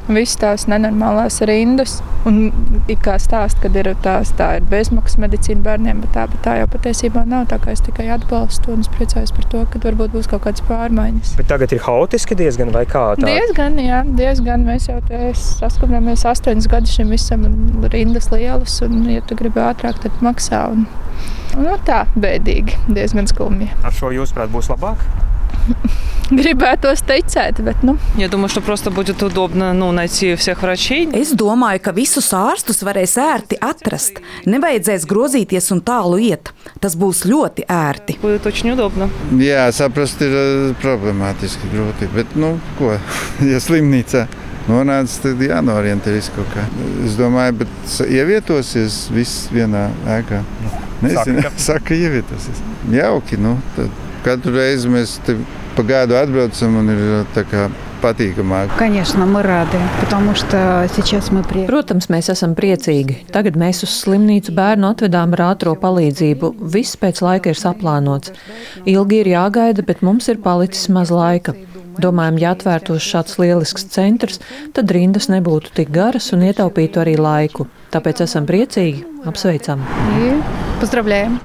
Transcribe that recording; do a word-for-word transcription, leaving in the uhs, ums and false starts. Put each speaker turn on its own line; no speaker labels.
visas tās nenormālās rindas. Un it kā stāst, kad ir tās, tā ir bezmaksas medicīna bērniem, bet tā, bet tā jau patiesībā nav. Tā kā es tikai atbalstu un es priecājos par to, ka varbūt būs kaut kādas pārmaiņas.
Bet tagad ir haotiski diezgan vai kā tā?
Diezgan, jā, diezgan. Mēs jau te saskanamies astoņus gadus šim visam un rindas lielas. Un, ja tu gribi ātrāk, tad maksā. Un, un no tā bēdīgi, diezgan skumji.
Ar šo jūsuprāt būs labāk?
Gribētos ticēt, bet nu.
Я думаю, что просто будет удобно, ну, найти всех врачей.
Es domāju, ka visus ārstus varēs ērti atrast. Nevajadzēs grozīties un tālu iet. Tas būs ļoti ērti.
Будет очень удобно.
Jā, saprast ir problemātiski grūti, bet, nu, ko, ja slimnīcā nonāca, tad jānorientē visu kaut kā. Es domāju, bet ievietosies viss vienā ēkā. Nezinu,
Saka, ka-
saka, ievietosies. Jauki, nu, tad katru reizi mēs te pa gadu atbraucam un ir tā kā patīkamāk.
Конечно, мы рады, потому что сейчас мы приехали.
Protams, mēs esam priecīgi. Tagad mēs uz slimnīcu bērnu atvedām ar ātro palīdzību. Viss pēc laika ir saplānots. Ilgi ir jāgaida, bet mums ir palicis maz laika. Domājam, ja atvērtos šāds lielisks centrs, tad rindas nebūtu tik garas un ietaupītu arī laiku. Tāpēc esam priecīgi, apsveicam.
И поздравляем.